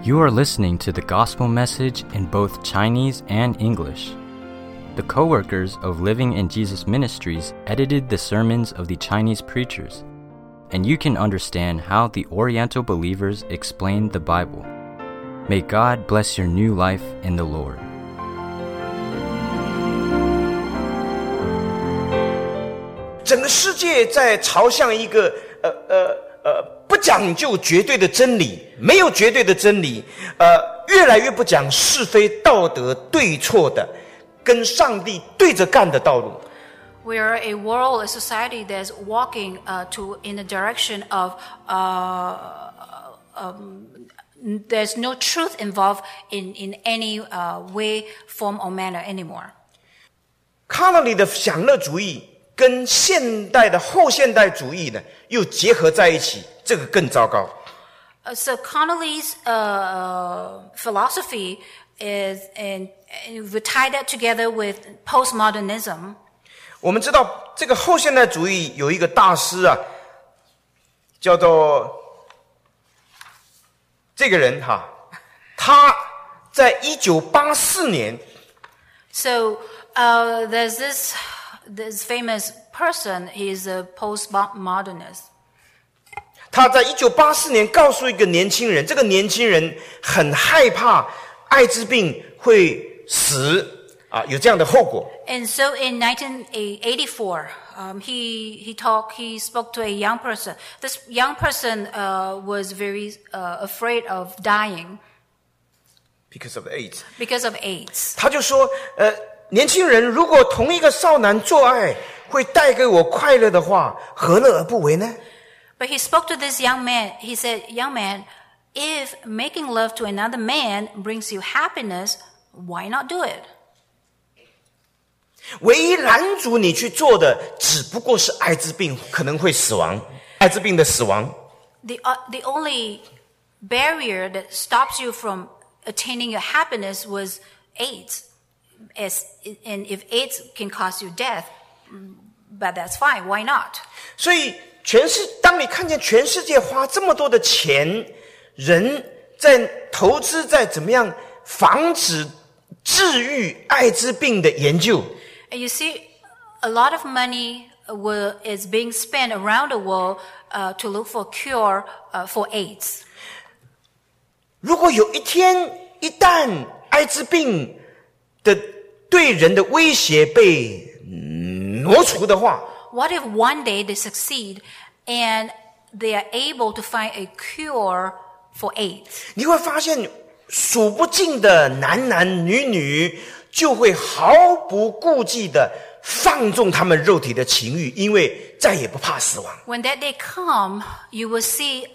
You are listening to the gospel message in both Chinese and English. The co-workers of Living in Jesus Ministries edited the sermons of the Chinese preachers, and you can understand how the Oriental believers explained the Bible. May God bless your new life in the Lord. 整个世界在朝向一个不讲究绝对的真理，没有绝对的真理，越来越不讲是非道德对错的，跟上帝对着干的道路。 We are a world, a society that's walking in the direction of there's no truth involved in any way, form, or manner anymore. 卡纳里的享乐主义跟现代的后现代主义呢，又结合在一起，这个更糟糕。 So Connolly's philosophy is, and we tie that together with postmodernism. 我们知道这个后现代主义有一个大师啊，叫做这个人哈，他在1984年。 So there's this famous person. He's a postmodernist. 他在1984年告诉一个年轻人，这个年轻人很害怕艾滋病会死啊，有这样的后果。 And so in 1984, he spoke to a young person. This young person was very afraid of dying because of AIDS. Because of AIDS. 他就说，年轻人，如果同一个少男做爱会带给我快乐的话，何乐而不为呢？ But he spoke to this young man. He said, "Young man, if making love to another man brings you happiness, why not do it?" 唯一拦阻你去做的，只不过是艾滋病可能会死亡，艾滋病的死亡。 The only barrier that stops you from attaining your happiness was AIDS. And if AIDS can cause you death, but that's fine. Why not? 所以当你看见全世界花这么多的钱，人在投资在怎么样防止治愈艾滋病的研究。 And you see, a lot of money is being spent around the world to look for cure for AIDS. 如果有一天，一旦艾滋病的对人的威胁被挪除的话， What if one day they succeed and they are able to find a cure for AIDS? 你会发现数不尽的男男女女就会毫不顾忌的放纵他们肉体的情欲，因为再也不怕死亡。 When that day come, you will see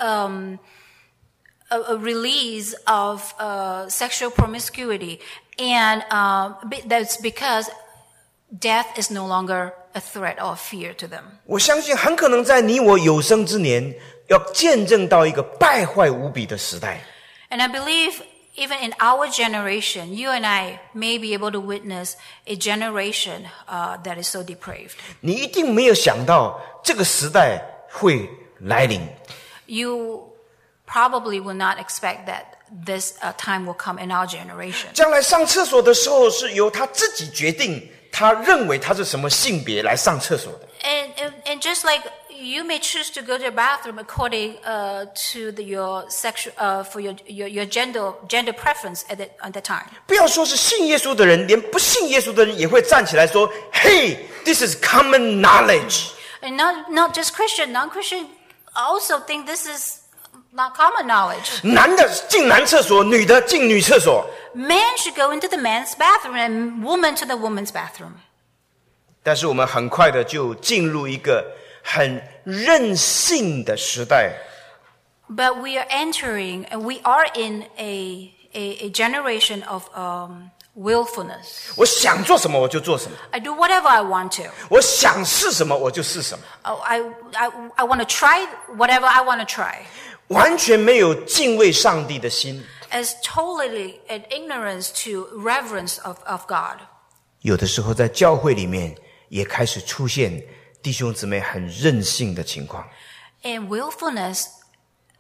a release of sexual promiscuity, and that's because death is no longer a threat or fear to them. 我相信很可能在你我有生之年，要见证到一个败坏无比的时代。 And I believe even in our generation, you and I may be able to witness a generation that is so depraved. 你一定没有想到这个时代会来临。 You probably will not expect that this time will come in our generation. 将来上厕所的时候是由他自己决定，他认为他是什么性别来上厕所的。 And just like you may choose to go to the bathroom according to your sexual for your gender preference at the time. 不要说是信耶稣的人，连不信耶稣的人也会站起来说 ：“Hey, this is common knowledge." And not just Christian, non-Christian also think this is not common knowledge. 男的进男厕所，女的进女厕所。 Men should go into the men's bathroom and women to the women's bathroom. 但是我们很快的就进入一个很任性的时代。 But we are entering, and we are in a generation of willfulness. 我想做什么我就做什么， I do whatever I want to. 我想是什么我就是什么， I want to try whatever I want to try. 完全没有敬畏上帝的心。 As totally an ignorance to reverence of God. 有的时候在教会里面也开始出现弟兄姊妹很任性的情况。 And willfulness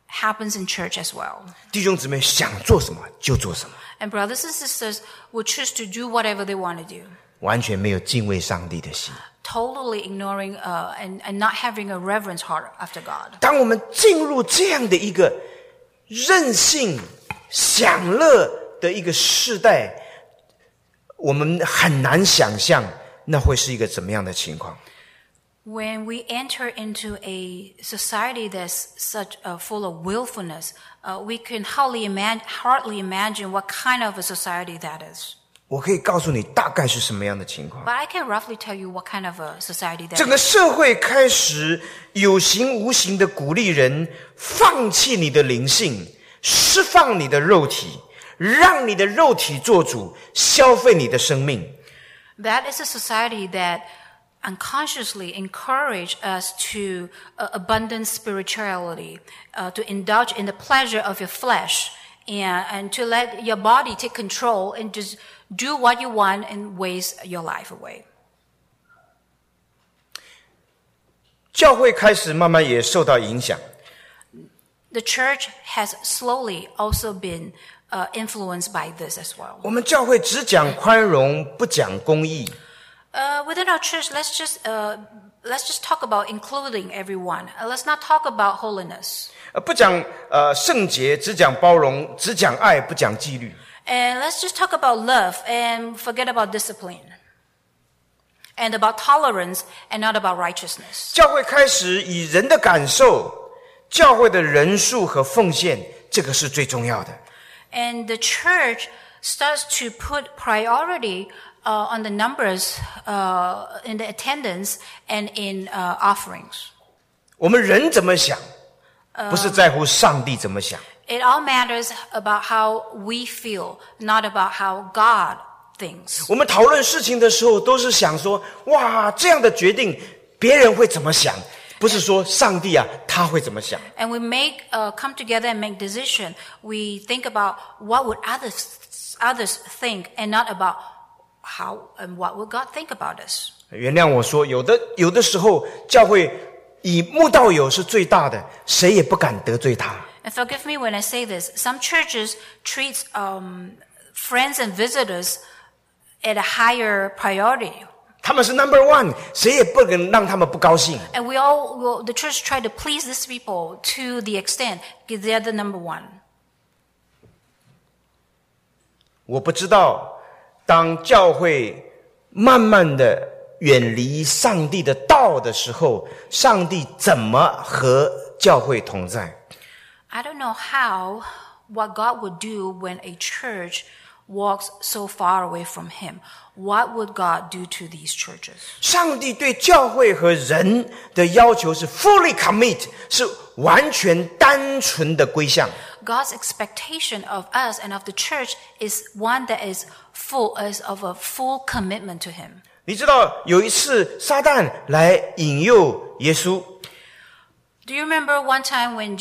happens in church as well. 弟兄姊妹想做什么就做什么， And brothers and sisters will choose to do whatever they want to do, 完全没有敬畏上帝的心。 totally ignoring and not having a reverence heart after God. 当我们进入这样的一个任性享乐的一个世代，我们很难想象那会是一个怎么样的情况。 When we enter into a society that's such full of willfulness, we can hardly imagine what kind of a society that is. 我可以告诉你大概是什么样的情况。 But I can roughly tell you what kind of a society that 整个 is. 社会开始有形无形的鼓励人放弃你的灵性，释放你的肉体，让你的肉体做主，消费你的生命。 That is a society that unconsciously encourage us to abundant spirituality, to indulge in the pleasure of your flesh, and to let your body take control and just do what you want and waste your life away. 教会开始慢慢也受到影响。 The church has slowly also been influenced by this as well. 我们教会只讲宽容，不讲公义。 Within our church, let's just talk about including everyone. Let's not talk about holiness. 不讲圣洁，只讲包容，只讲爱，不讲纪律。 And let's just talk about love and forget about discipline. And about tolerance and not about righteousness. 教会开始以人的感受、教会的人数和奉献，这个是最重要的。 And the church starts to put priority on the numbers, in the attendance and in offerings. 我们人怎么想，不是在乎上帝怎么想。 It all matters about how we feel, not about how God thinks. 我们讨论事情的时候，都是想说：哇，这样的决定，别人会怎么想？不是说上帝啊，他会怎么想？ And we come together and make decision. We think about what would others think, and not about how and what would God think about us. 原谅我说，有的时候，教会以慕道友是最大的，谁也不敢得罪他。 And forgive me when I say this. Some churches treat friends and visitors at a higher priority. 他们是 number one， 谁也不能让他们不高兴。 And the church try to please these people to the extent that they're the number one. 我不知道，当教会慢慢的远离上帝的道的时候，上帝怎么和教会同在？ I don't know what God would do when a church walks so far away from Him. What would God do to these churches? 上帝对教会和人的要求是 fully commit， 是完全单纯的归向。 God's expectation of us and of the church is one that is of a full commitment to Him. 你知道有一次撒旦来引诱耶稣， Do you remember one time when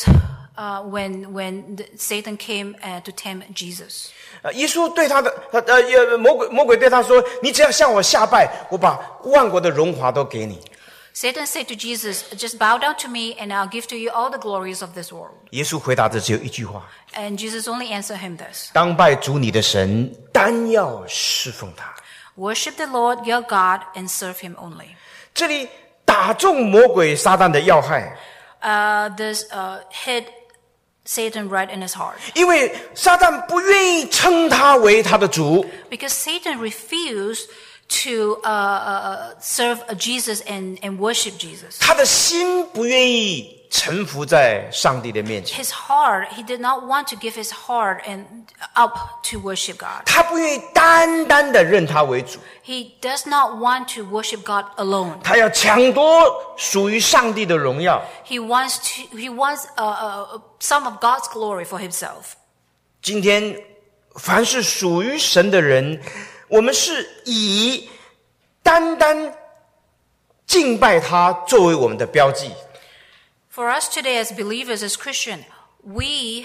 when Satan came to tempt Jesus? 耶稣对他的魔鬼对他说：“你只要向我下拜，我把万国的荣华都给你。” Satan said to Jesus, "Just bow down to me, and I'll give to you all the glories of this world." 耶稣回答的只有一句话： And Jesus only answered him this: 当拜主你的神，单要侍奉他。 "Worship the Lord your God and serve Him only." 这里打中魔鬼撒旦的要害， This hit Satan right in his heart, 因为撒旦不愿意称他为他的主， because Satan refused to serve Jesus and worship Jesus. 他的心不愿意臣服在上帝的面前， His heart, he did not want to give his heart and up to worship God. 他不愿意单单的认他为主， He does not want to worship God alone. 他要抢夺属于上帝的荣耀。 He wants some of God's glory for himself. 今天，凡是属于神的人，我们是以单单敬拜他作为我们的标记。 For us today as believers, as Christian, the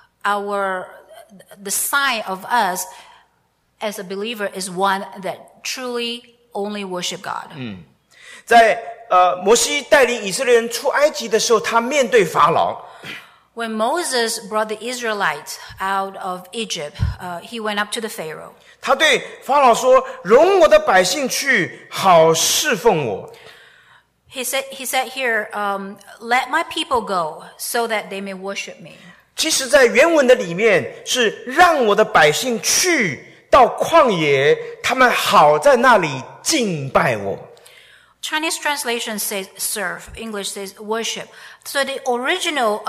sign of us as a believer is one that truly only worship God. 在摩西带领以色列人出埃及的时候，他面对法老， When Moses brought the Israelites out of Egypt, he went up to the Pharaoh. 他对法老说：“容我的百姓去，好侍奉我。” He said here, let my people go so that they may worship me. 其实在原文的里面是让我的百姓去到旷野，他们好在那里敬拜我。 Chinese translation says serve. English says worship. So the original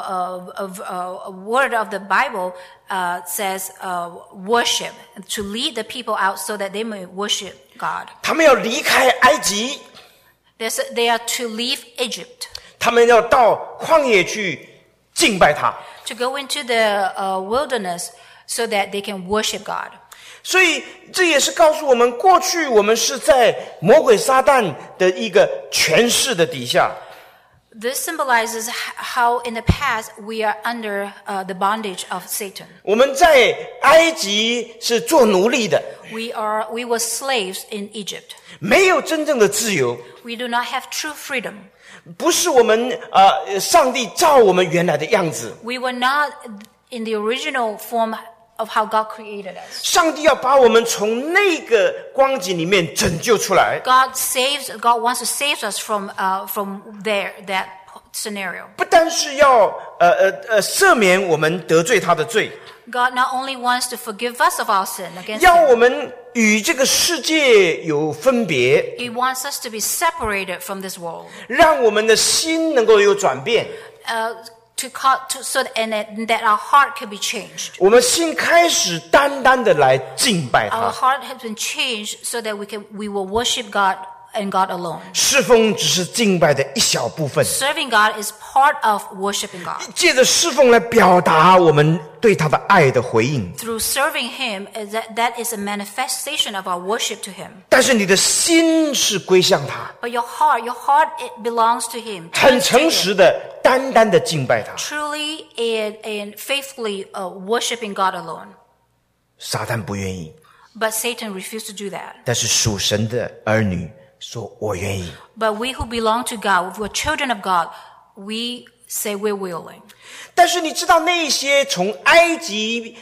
word of the Bible says worship, to lead the people out so that they may worship God. 他们要离开埃及， They are to leave Egypt, 他们要到旷野去敬拜他。 to go into the wilderness so that they can worship God. 所以这也是告诉我们，过去我们是在魔鬼撒旦的一个权势的底下。 This symbolizes how in the past we are under the bondage of Satan. 我们在埃及是做奴隶的， We were slaves in Egypt. 没有真正的自由， We do not have true freedom. 不是我们上帝照我们原来的样子。 We were not in the original form of how God created us. 上帝要把我们从那个光景里面拯救出来。 God wants to save us from that scenario. 不单是要赦免我们得罪他的罪， God not only wants to forgive us of our sin against 要 Him, 我们与这个世界有分别， He wants us to be separated from this world. 让我们的心能够有转变。 That our heart can be changed. 我们心开始单单的来敬拜 Our 他， heart has been changed so that we will worship God and God alone. 侍奉只是敬拜的一小部分， Serving God is part of worshiping God. 借着侍奉来表达我们对他的爱的回应。 Through serving Him, that is a manifestation of our worship to Him. 但是你的心是归向他， But your heart it belongs to Him. 很 turns to 诚 Him. 实的、单单的敬拜他。 Truly and faithfully worshiping God alone. 撒旦不愿意， But Satan refused to do that. 但是属神的儿女说：“我愿意。” But we who belong to God, who are children of God, we say we're willing. 但是你知道那些从埃及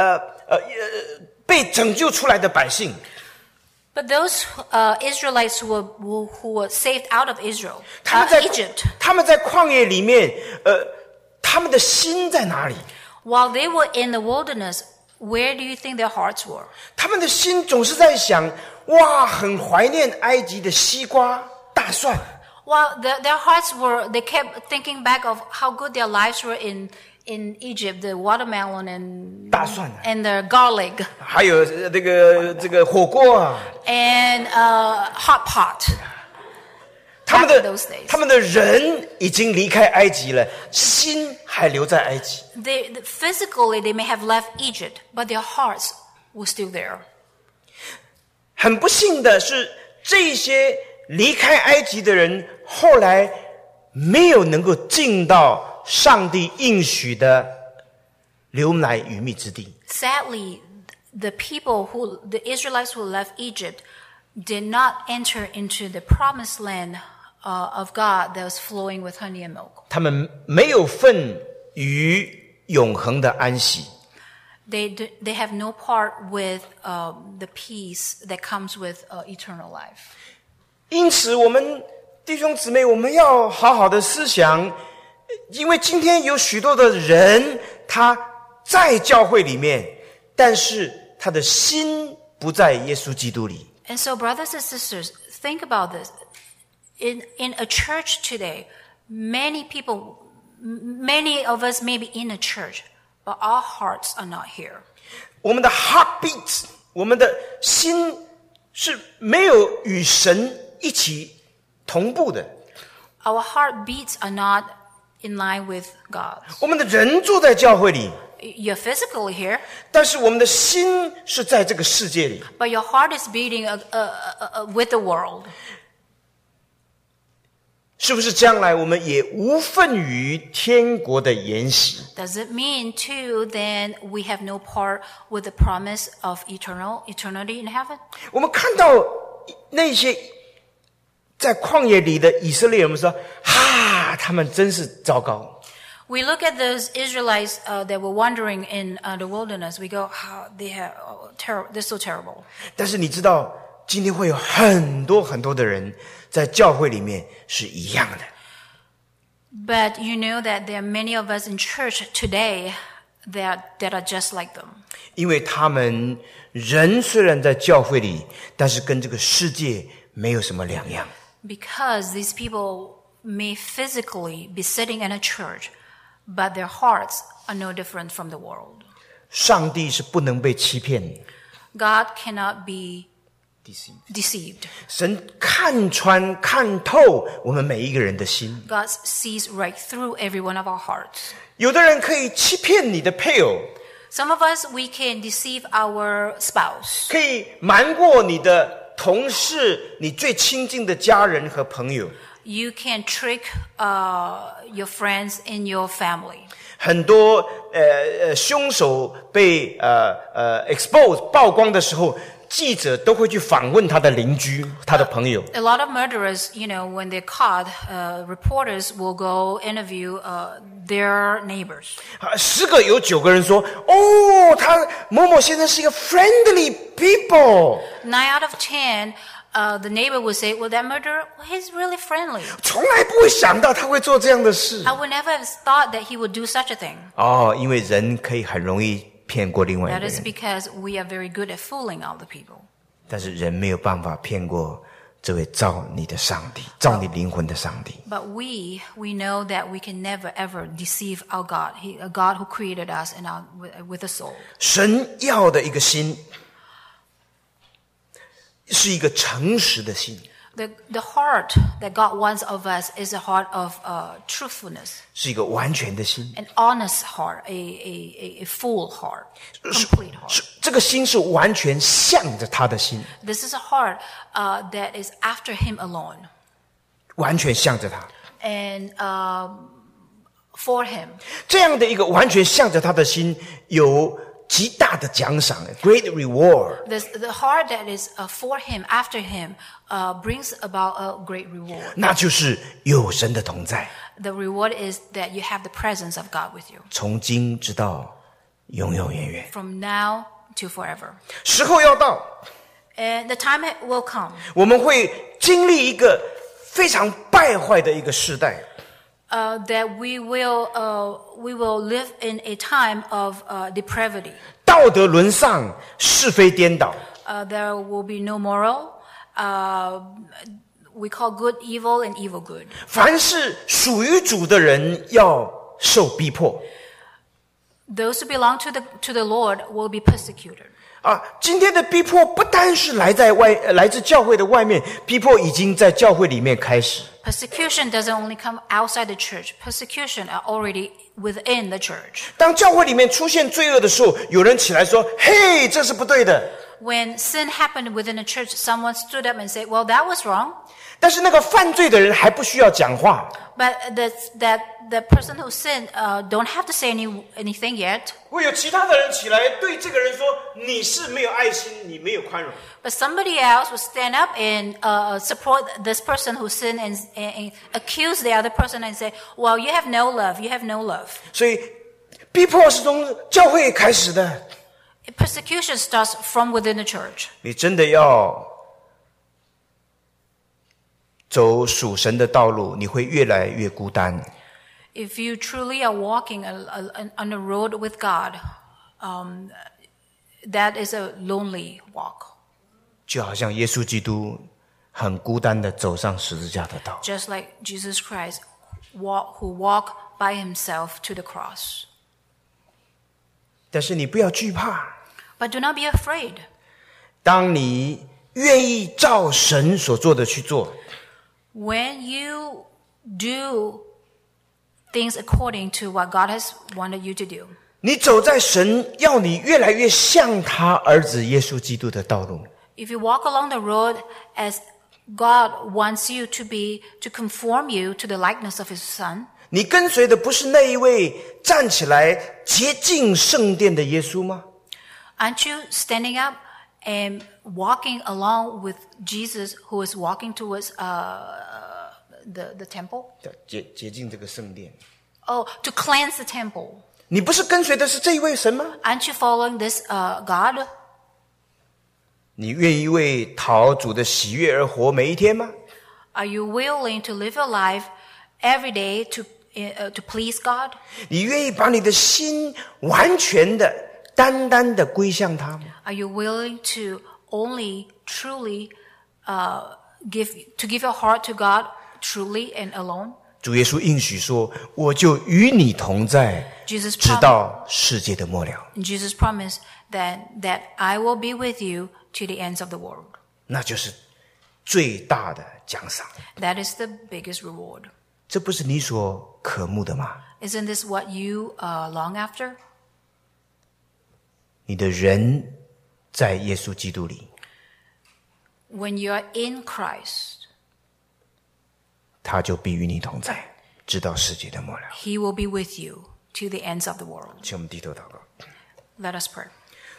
被拯救出来的百姓， But those Israelites who were saved out of Egypt, 他们在旷野里面，他们的心在哪里？ while they were in the wilderness, where do you think their hearts were? 他们的心总是在想：哇，很怀念埃及的西瓜、大蒜。 Well, their hearts they kept thinking back of how good their lives were in Egypt, the watermelon and 大蒜 and the garlic 还有这个火锅啊， and hot pot. 他们 Back in those days. 的人已经离开埃及了，心还留在埃及。 Physically, they may have left Egypt, but their hearts were still there. 很不幸的是，这些离开埃及的人，后来没有能够进到上帝应许的流奶与蜜之地。 Sadly, the Israelites who left Egypt did not enter into the promised land of God that was flowing with honey and milk. 他们没有份于永恒的安息。 They have no part with the peace that comes with eternal life. 因此，我们弟兄姊妹，我们要好好的思想，因为今天有许多的人，他在教会里面，但是他的心不在耶稣基督里。 And so, brothers and sisters, think about this. In a church today, many of us may be in a church, but our hearts are not here. 我们的 heartbeat， 我们的心是没有与神一起同步的。 Our heartbeats are not in line with God's. 我们的人坐在教会里， You're physically here, 但是我们的心是在这个世界里。 but your heart is beating with the world. 是不是将来我们也无份于天国的筵席？ Does it mean too then we have no part with the promise of eternity in heaven? 我们看到那些在旷野里的以色列人，我们说：哈，他们真是糟糕。 We look at those Israelites that were wandering in the wilderness. We go, "How they're so terrible." 但是你知道，今天会有很多很多的人在教会里面是一样的。 But you know that there are many of us in church today that are just like them. 因为他们人虽然在教会里，但是跟这个世界没有什么两样。 Because these people may physically be sitting in a church, but their hearts are no different from the world. 上帝是不能被欺骗的。 God cannot be deceived. 神看穿看透我们每一个人的心。 God sees right through every one of our hearts. 有的人可以欺骗你的配偶， Some of us, we can deceive our spouse. 可以瞒过你的同事，你最亲近的家人和朋友。 You can trick your friends in your family. 很多凶手被expose 曝光的时候，记者都会去访问他的邻居、他的朋友。 A lot of murderers, when they're caught, reporters will go interview their neighbors. 10个有9个人说：“哦，他某某先生是一个 friendly people。” 9 out of 10, the neighbor would say, "Well, that murderer, he's really friendly. 从来不会想到他会做这样的事。 I would never have thought that he would do such a thing." 哦，因为人可以很容易骗过另外一 That 个 is 人， because we are very good at fooling other people. 但是人没有办法骗过这位造你的上帝，造你灵魂的上帝。 But we know that we can never ever deceive our God. A God who created us and with a soul. 神要的一个心，是一个诚实的心， The heart that God wants of us is a heart of truthfulness, 是一个完全的心。 an honest heart, a full heart, complete heart. 是这个心是完全向着他的心， This is a heart that is after Him alone 完全向着他。 and for Him. 这样的一个完全向着他的心，有极大的奖赏 ，great reward。 The heart that is for Him, after Him, brings about a great reward. 那就是有神的同在， The reward is that you have the presence of God with you 从今直到永永远远。 from now to forever. 时候要到， And the time will come 我们会经历一个非常败坏的一个时代。 that we will live in a time of depravity. 道德沦丧，是非颠倒， There will be no moral. We call good evil and evil good. 凡是属于主的人要受逼迫。 Those who belong to the Lord will be persecuted. 今天的逼迫不单是来自教会的外面，逼迫已经在教会里面开始。 Persecution doesn't only come outside the church. Persecution are already within the church. 当教会里面出现罪恶的时候，有人起来说：“嘿，这是不对的。” When sin happened within the church, someone stood up and said, "Well, that was wrong." 但是那个犯罪的人还不需要讲话， But the person who sinned don't have to say anything yet. 会有其他的人起来对这个人说：“你是没有爱心，你没有宽容。” But somebody else will stand up and support this person who sinned and accuse the other person and say, "Well, you have no love. You have no love." 所以逼迫是从教会开始的。 Persecution starts from within the church. 你真的要走属神的道路，你会越来越孤单。 If you truly are walking on the road with God, that is a lonely walk. 就好像耶稣基督很孤单的走上十字架的道。 Just like Jesus Christ who walked by himself to the cross. 但是你不要惧怕， But do not be afraid. 当你愿意照神所做的去做， When you do things according to what God has wanted you to do, 你走在神要你越来越像他儿子耶稣基督的道路， if you walk along the road as God wants you to conform you to the likeness of his son, 你跟随的不是那一位站起来洁净圣殿的耶稣吗？ aren't you standing up and walking along with Jesus who is walking towards the temple? 洁净这个圣殿。 to cleanse the temple. 你不是跟随的是这一位神吗？ Aren't you following this God? 你愿意为讨主的喜悦而活每一天吗？ Are you willing to live your life every day to please God? 你愿意把你的心完全的、单单的归向他吗？ Are you willing to only truly give your heart to God truly and alone? 主耶稣应许说：“我就与你同在， Jesus 直到世界的末了。 Jesus promised that I will be with you to the ends of the world. ” 那就是最大的奖赏。 That is the biggest reward. 这不是你所渴慕的吗？ Isn't this what you long after? 你的人在耶稣基督里， When you are in Christ, 他就必与你同在，直到世界的末了。 He will be with you to the ends of the world. 请我们低头祷告。 Let us pray.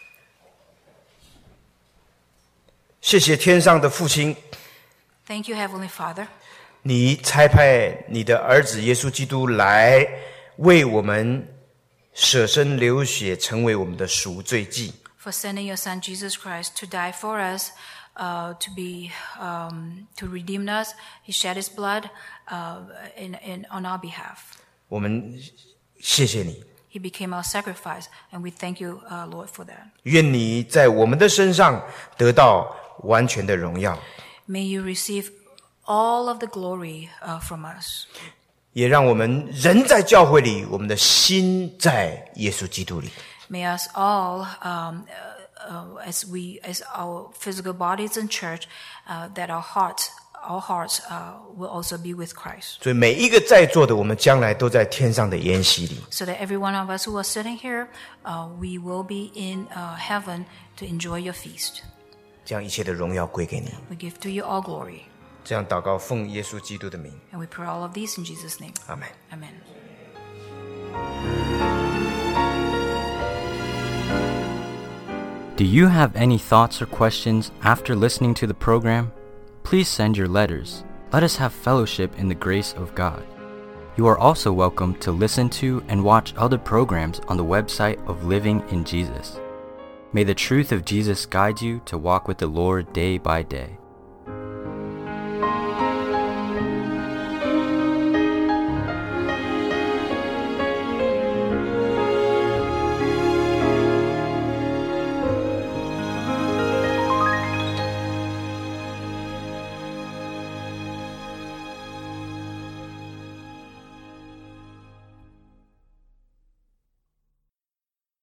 谢谢天上的父亲， Thank you, Heavenly Father. 你差派你的儿子耶稣基督来为我们舍身流血，成为我们的赎罪祭。 For sending your Son Jesus Christ to die for us, to redeem us. He shed His blood on our behalf. 我们谢谢你， He became our sacrifice, and we thank you, Lord, for that. 愿你在我们的身上得到完全的荣耀， May you receive all of the glory from us. 也让我们人在教会里，我们的心在耶稣基督里。 May us all, as our physical bodies in church, that our hearts will also be with Christ. 所以每一个在座的，我们将来都在天上的筵席里。 So that every one of us who are sitting here, we will be in heaven to enjoy your feast. 将一切的荣耀归给你。 We give to you all glory. 这样祷告，奉耶稣基督的名， And we pray all of these in Jesus' name. 阿门。 Amen. Do you have any thoughts or questions after listening to the program? Please send your letters. Let us have fellowship in the grace of God. You are also welcome to listen to and watch other programs on the website of Living in Jesus. May the truth of Jesus guide you to walk with the Lord day by day.